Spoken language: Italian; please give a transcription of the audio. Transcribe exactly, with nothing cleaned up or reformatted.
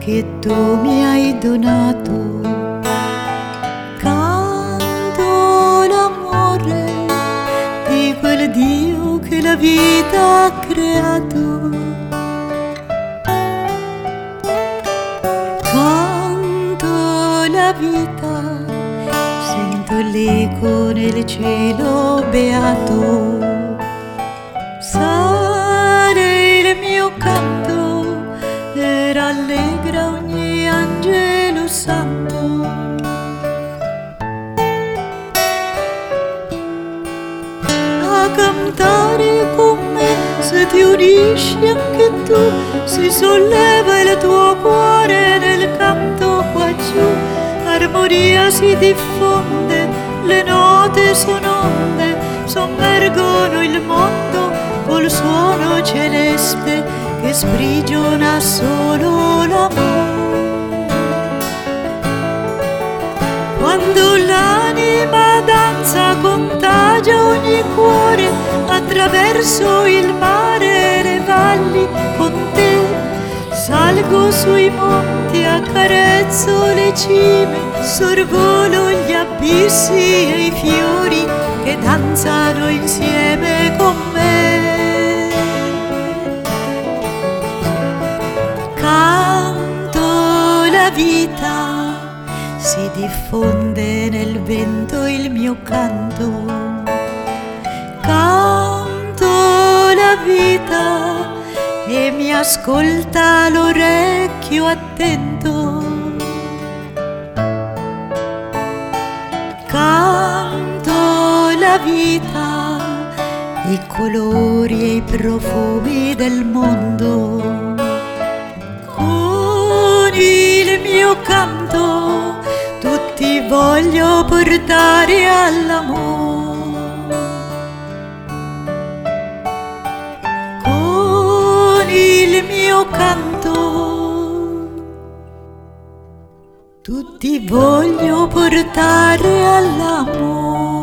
che tu mi hai donato. Canto l'amore di quel Dio che la vita ha creato. Canto la vita, sento l'eco nel cielo beato. Sale il mio canto e rallegra ogni angelo santo. A cantare con me, se ti unisci anche tu, si solleva il tuo cuore nel canto qua giù. Armonia si diffonde, le note sono onde, sommergono il mondo col suono celeste che sprigiona solo l'amore. Quando l'anima danza contagia ogni cuore, attraverso il mare e le valli con te. Salgo sui monti, accarezzo le cime, sorvolo gli abissi e i fiori che danzano insieme con me. Canto la vita, si diffonde nel vento il mio canto. Canto la vita e mi ascolta l'orecchio attento. Canto la vita, i colori e i profumi del mondo. Con il mio canto tutti voglio portare all'amore. Il mio canto tutti voglio portare all'amore.